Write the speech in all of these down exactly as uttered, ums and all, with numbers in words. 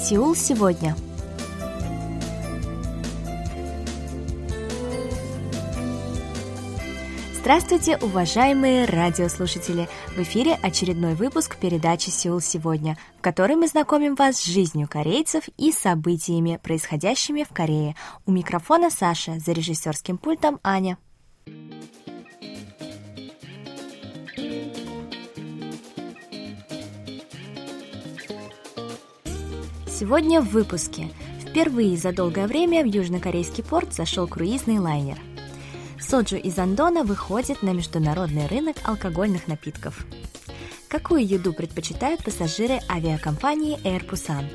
Сеул сегодня. Здравствуйте, уважаемые радиослушатели! В эфире очередной выпуск передачи «Сеул сегодня», в которой мы знакомим вас с жизнью корейцев и событиями, происходящими в Корее. У микрофона Саша, за режиссерским пультом Аня. Сегодня в выпуске. Впервые за долгое время в южнокорейский порт зашел круизный лайнер. Соджу из Андона выходит на международный рынок алкогольных напитков. Какую еду предпочитают пассажиры авиакомпании Air Busan?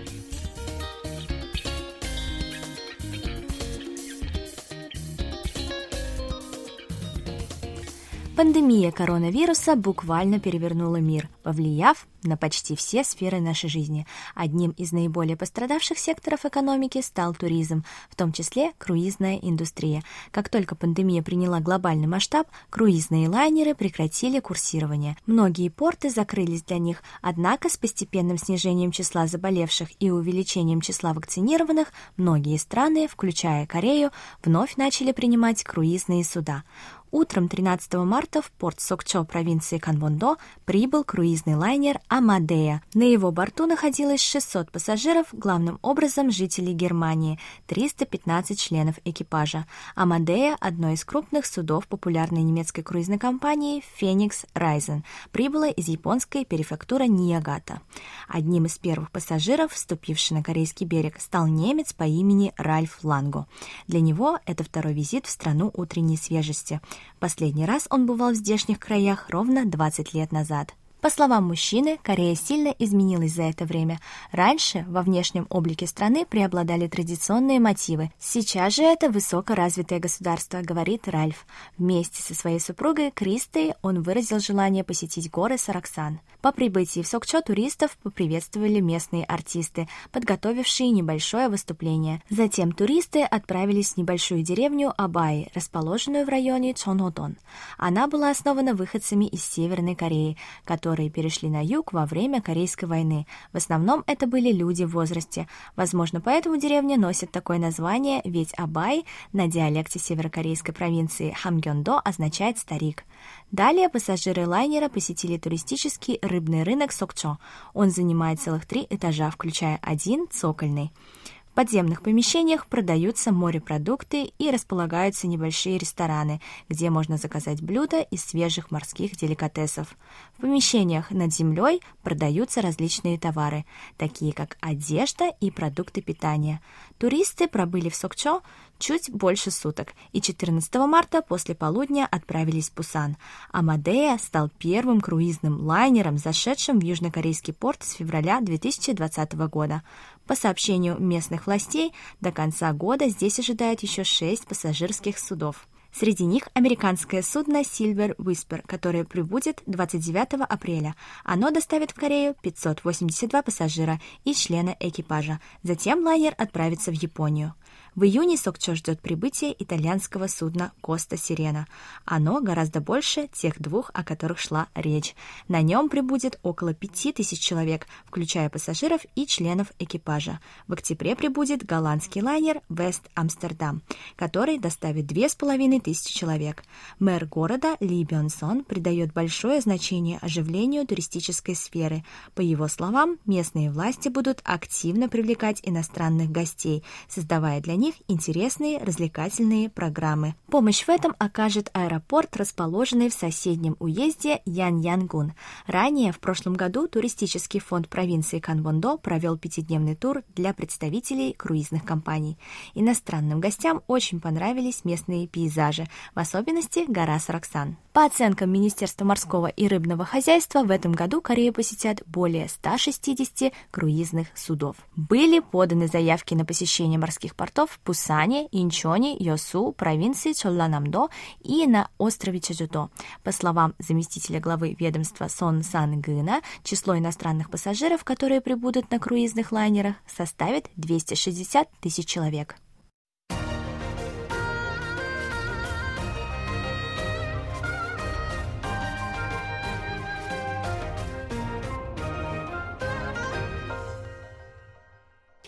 Пандемия коронавируса буквально перевернула мир, повлияв на почти все сферы нашей жизни. Одним из наиболее пострадавших секторов экономики стал туризм, в том числе круизная индустрия. Как только пандемия приняла глобальный масштаб, круизные лайнеры прекратили курсирование. Многие порты закрылись для них, однако с постепенным снижением числа заболевших и увеличением числа вакцинированных, многие страны, включая Корею, вновь начали принимать круизные суда. Утром тринадцатого марта в порт Сокчо провинции Канвондо прибыл круизный лайнер «Амадея». На его борту находилось шестьсот пассажиров, главным образом жителей Германии, триста пятнадцать членов экипажа. «Амадея» — одно из крупных судов популярной немецкой круизной компании «Феникс Райзен», прибыла из японской префектуры Ниигата. Одним из первых пассажиров, вступивший на корейский берег, стал немец по имени Ральф Ланго. Для него это второй визит в страну утренней свежести. Последний раз он бывал в здешних краях ровно двадцать лет назад. По словам мужчины, Корея сильно изменилась за это время. Раньше во внешнем облике страны преобладали традиционные мотивы. Сейчас же это высокоразвитое государство, говорит Ральф. Вместе со своей супругой Кристой он выразил желание посетить горы Сараксан. По прибытии в Сокчо туристов поприветствовали местные артисты, подготовившие небольшое выступление. Затем туристы отправились в небольшую деревню Абай, расположенную в районе Чонhodon. Она была основана выходцами из Северной Кореи, которые которые перешли на юг во время Корейской войны. В основном это были люди в возрасте. Возможно, поэтому деревня носит такое название, ведь Абай на диалекте северокорейской провинции Хамгёндо означает «старик». Далее пассажиры лайнера посетили туристический рыбный рынок Сокчо. Он занимает целых три этажа, включая один цокольный. В подземных помещениях продаются морепродукты и располагаются небольшие рестораны, где можно заказать блюда из свежих морских деликатесов. В помещениях над землей продаются различные товары, такие как одежда и продукты питания. Туристы пробыли в Сокчо чуть больше суток и четырнадцатого марта после полудня отправились в Пусан. «Амадея» стал первым круизным лайнером, зашедшим в южнокорейский порт с февраля две тысячи двадцатого года. По сообщению местных властей, до конца года здесь ожидают еще шесть пассажирских судов. Среди них американское судно Silver Whisper, которое прибудет двадцать девятого апреля. Оно доставит в Корею пятьсот восемьдесят два пассажира и члена экипажа. Затем лайнер отправится в Японию. В июне Сокчо ждет прибытие итальянского судна «Коста Сирена». Оно гораздо больше тех двух, о которых шла речь. На нем прибудет около пяти тысяч человек, включая пассажиров и членов экипажа. В октябре прибудет голландский лайнер «Вест Амстердам», который доставит две с половиной тысячи человек. Мэр города Ли Бён-сон придает большое значение оживлению туристической сферы. По его словам, местные власти будут активно привлекать иностранных гостей, создавая для них интересные развлекательные программы. Помощь в этом окажет аэропорт, расположенный в соседнем уезде Яньянгун. Ранее, в прошлом году, туристический фонд провинции Канвондо провел пятидневный тур для представителей круизных компаний. Иностранным гостям очень понравились местные пейзажи, в особенности гора Сараксан. По оценкам Министерства морского и рыбного хозяйства, в этом году Корею посетят более ста шестидесяти круизных судов. Были поданы заявки на посещение морских портов в Пусане, Инчоне, Йосу, провинции Чолланамдо и на острове Чеджудо. По словам заместителя главы ведомства Сон Сан-гына, число иностранных пассажиров, которые прибудут на круизных лайнерах, составит двести шестьдесят тысяч человек.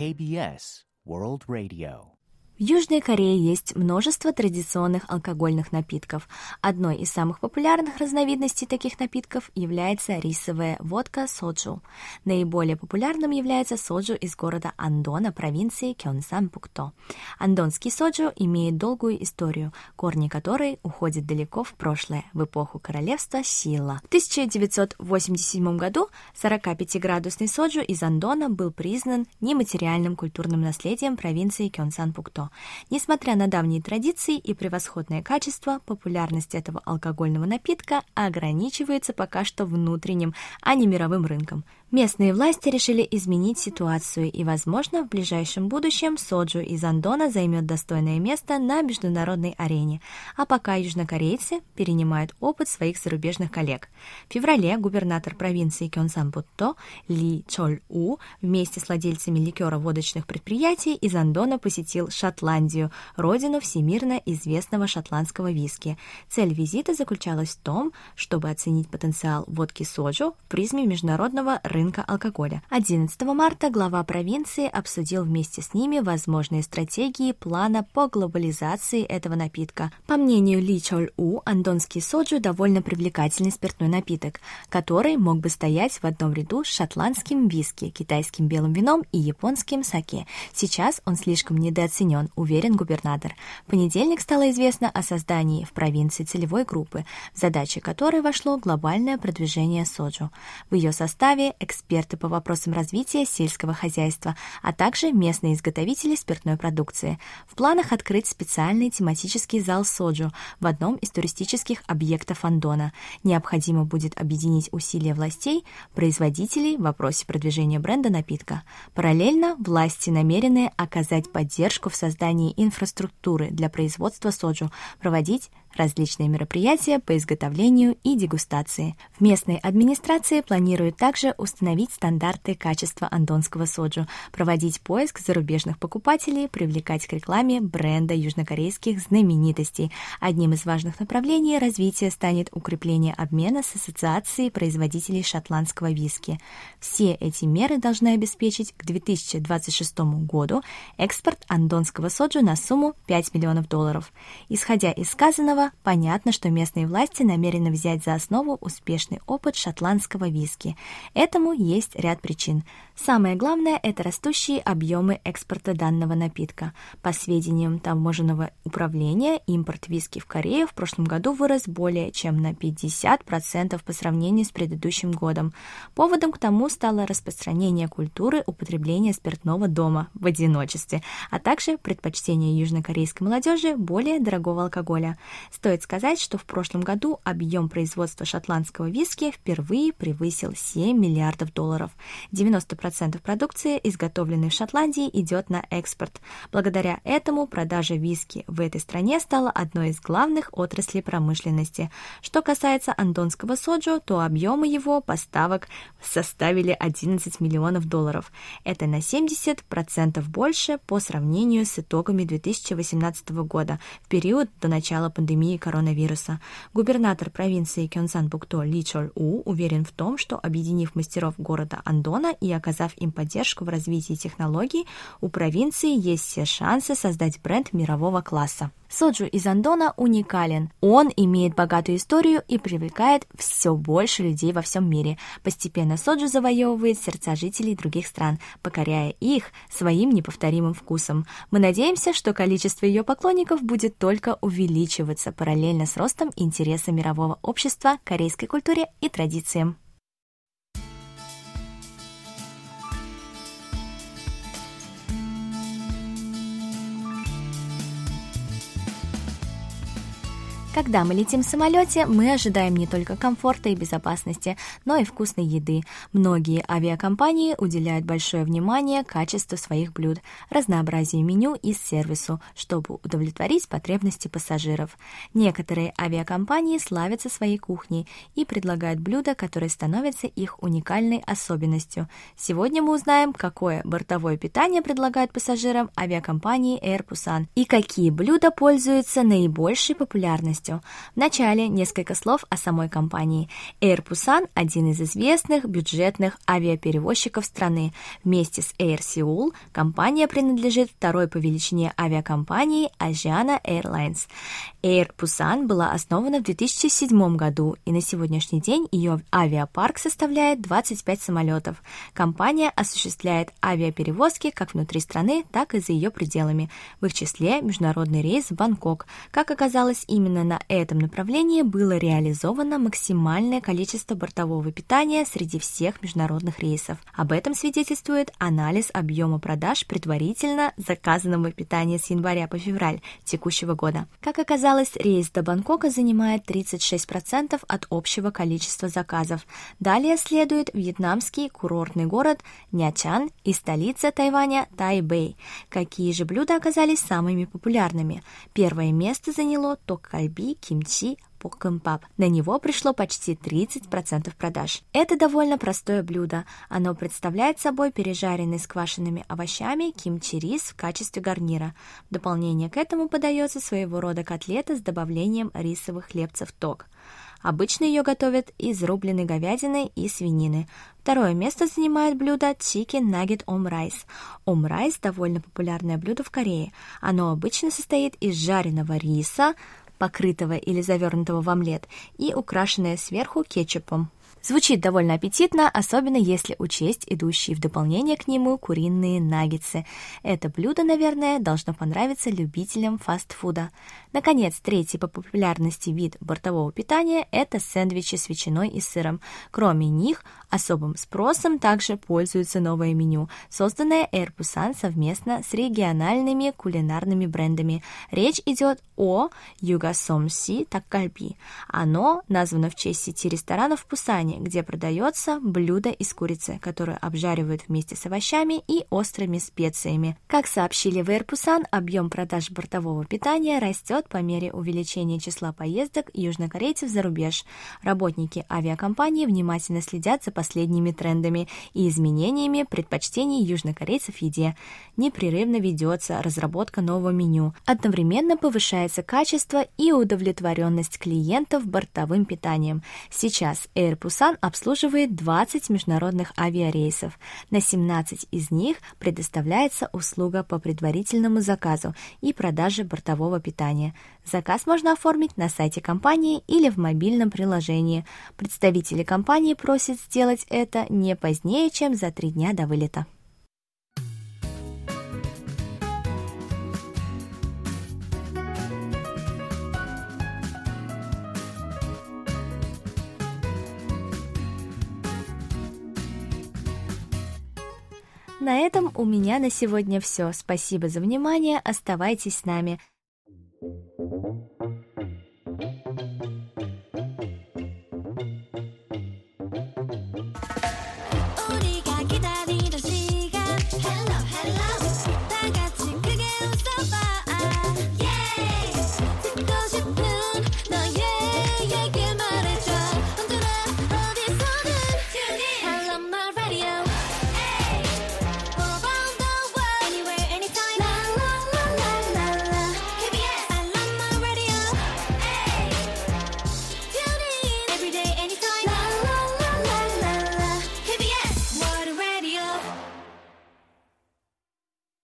кей би эс World Radio. В Южной Корее есть множество традиционных алкогольных напитков. Одной из самых популярных разновидностей таких напитков является рисовая водка соджу. Наиболее популярным является соджу из города Андона, провинции Кёнсан-Пукто. Андонский соджу имеет долгую историю, корни которой уходят далеко в прошлое, в эпоху королевства Сила. В тысяча девятьсот восемьдесят седьмом году сорокапятиградусный соджу из Андона был признан нематериальным культурным наследием провинции Кёнсан-Пукто. Несмотря на давние традиции и превосходное качество, популярность этого алкогольного напитка ограничивается пока что внутренним, а не мировым рынком. Местные власти решили изменить ситуацию, и, возможно, в ближайшем будущем соджу из Андона займет достойное место на международной арене, а пока южнокорейцы перенимают опыт своих зарубежных коллег. В феврале губернатор провинции Кёнсан-Пукто Ли Чоль-У вместе с владельцами ликеро-водочных предприятий из Андона посетил Шотландию, родину всемирно известного шотландского виски. Цель визита заключалась в том, чтобы оценить потенциал водки соджу в призме международного рынка рынка алкоголя. одиннадцатого марта глава провинции обсудил вместе с ними возможные стратегии плана по глобализации этого напитка. По мнению Ли Чоль-У, андонский соджу довольно привлекательный спиртной напиток, который мог бы стоять в одном ряду с шотландским виски, китайским белым вином и японским саке. Сейчас он слишком недооценен, уверен губернатор. В понедельник стало известно о создании в провинции целевой группы, в задачи которой вошло глобальное продвижение соджу. В ее составе эксперты по вопросам развития сельского хозяйства, а также местные изготовители спиртной продукции. В планах открыть специальный тематический зал соджу в одном из туристических объектов Андона. Необходимо будет объединить усилия властей, производителей в вопросе продвижения бренда напитка. Параллельно власти намерены оказать поддержку в создании инфраструктуры для производства соджу, проводить различные мероприятия по изготовлению и дегустации. В местной администрации планируют также установить стандарты качества андонского соджу, проводить поиск зарубежных покупателей, привлекать к рекламе бренда южнокорейских знаменитостей. Одним из важных направлений развития станет укрепление обмена с Ассоциацией производителей шотландского виски. Все эти меры должны обеспечить к две тысячи двадцать шестому году экспорт андонского соджу на сумму пять миллионов долларов. Исходя из сказанного, понятно, что местные власти намерены взять за основу успешный опыт шотландского виски. Этому есть ряд причин. Самое главное – это растущие объемы экспорта данного напитка. По сведениям таможенного управления, импорт виски в Корею в прошлом году вырос более чем на пятьдесят процентов по сравнению с предыдущим годом. Поводом к тому стало распространение культуры употребления спиртного дома в одиночестве, а также предпочтение южнокорейской молодежи более дорогого алкоголя. Стоит сказать, что в прошлом году объем производства шотландского виски впервые превысил семь миллиардов долларов. девяносто процентов продукции, изготовленной в Шотландии, идет на экспорт. Благодаря этому продажа виски в этой стране стала одной из главных отраслей промышленности. Что касается андонского соджу, то объемы его поставок составили одиннадцать миллионов долларов. Это на семьдесят процентов больше по сравнению с итогами две тысячи восемнадцатого года, в период до начала пандемии коронавируса. Губернатор провинции Кёнсан-Пукто Ли Чоль-У уверен в том, что, объединив мастеров города Андона и оказав им поддержку в развитии технологий, у провинции есть все шансы создать бренд мирового класса. Соджу из Андона уникален. Он имеет богатую историю и привлекает все больше людей во всем мире. Постепенно соджу завоевывает сердца жителей других стран, покоряя их своим неповторимым вкусом. Мы надеемся, что количество ее поклонников будет только увеличиваться параллельно с ростом интереса мирового общества к корейской культуре и традициям. Когда мы летим в самолете, мы ожидаем не только комфорта и безопасности, но и вкусной еды. Многие авиакомпании уделяют большое внимание качеству своих блюд, разнообразию меню и сервису, чтобы удовлетворить потребности пассажиров. Некоторые авиакомпании славятся своей кухней и предлагают блюда, которые становятся их уникальной особенностью. Сегодня мы узнаем, какое бортовое питание предлагают пассажирам авиакомпании Air Busan и какие блюда пользуются наибольшей популярностью. полностью. Вначале несколько слов о самой компании. Air Busan – один из известных бюджетных авиаперевозчиков страны. Вместе с Air Seoul компания принадлежит второй по величине авиакомпании Asiana Airlines. Air Busan была основана в две тысячи седьмом году, и на сегодняшний день ее авиапарк составляет двадцать пять самолетов. Компания осуществляет авиаперевозки как внутри страны, так и за ее пределами, в их числе международный рейс в Бангкок. Как оказалось, именно на этом направлении было реализовано максимальное количество бортового питания среди всех международных рейсов. Об этом свидетельствует анализ объема продаж предварительно заказанного питания с января по февраль текущего года. Как оказалось, рейс до Бангкока занимает тридцать шесть процентов от общего количества заказов. Далее следует вьетнамский курортный город Нячан и столица Тайваня Тайбэй. Какие же блюда оказались самыми популярными? Первое место заняло токкальби, кимчи, боккэмпап. На него пришло почти тридцать процентов продаж. Это довольно простое блюдо. Оно представляет собой пережаренный с квашенными овощами кимчи-рис в качестве гарнира. В дополнение к этому подается своего рода котлета с добавлением рисовых хлебцев ток. Обычно ее готовят из рубленой говядины и свинины. Второе место занимает блюдо Chicken Nugget Omrice. Omrice – довольно популярное блюдо в Корее. Оно обычно состоит из жареного риса, покрытого или завернутого в омлет, и украшенное сверху кетчупом. Звучит довольно аппетитно, особенно если учесть идущие в дополнение к нему куриные наггетсы. Это блюдо, наверное, должно понравиться любителям фастфуда. Наконец, третий по популярности вид бортового питания – это сэндвичи с ветчиной и сыром. Кроме них, особым спросом также пользуется новое меню, созданное Air Busan совместно с региональными кулинарными брендами. Речь идет о Югасомси Таккальби. Оно названо в честь сети ресторанов в Пусане, где продается блюдо из курицы, которое обжаривают вместе с овощами и острыми специями. Как сообщили в Air Busan, объем продаж бортового питания растет по мере увеличения числа поездок южнокорейцев за рубеж. Работники авиакомпании внимательно следят за последними трендами и изменениями предпочтений южнокорейцев в еде. Непрерывно ведется разработка нового меню. Одновременно повышается качество и удовлетворенность клиентов бортовым питанием. Сейчас Air Busan обслуживает двадцать международных авиарейсов. На семнадцать из них предоставляется услуга по предварительному заказу и продаже бортового питания. Заказ можно оформить на сайте компании или в мобильном приложении. Представители компании просят сделать это не позднее, чем за три дня до вылета. На этом у меня на сегодня все. Спасибо за внимание. Оставайтесь с нами.